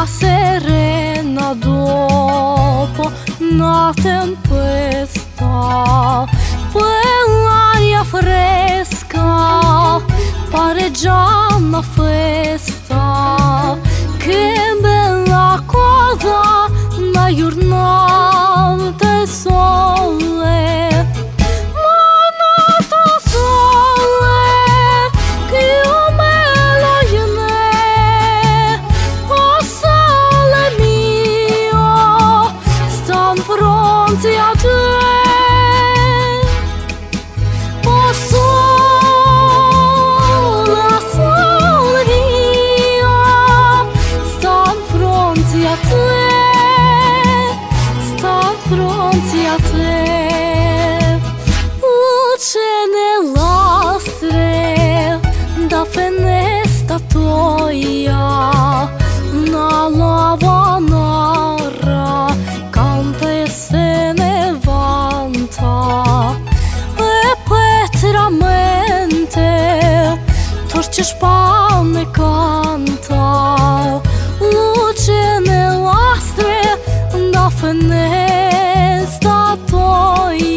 serena dopo una tempesta, quell'aria fresca pare già una festa. Che bella cosa una giornata e sole, fronte a te, oh sole, sole mio, sta fronte a te, sta fronte a te. Luce nell'astre da finestra tua, una lava nera se ne vanta e petramente torce spanne canta. Luce nell'astre da finestra tua,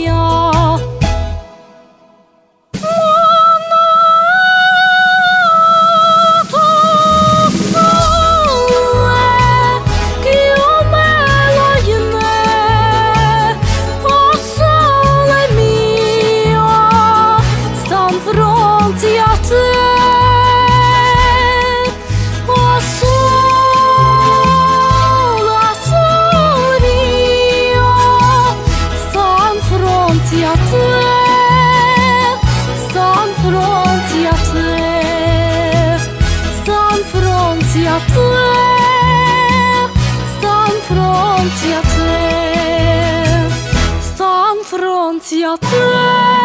fronte a te, oh sole, sole mio, sta fronte a te, sta fronte a te, sta fronte a te, sta fronte a te, sta fronte a te.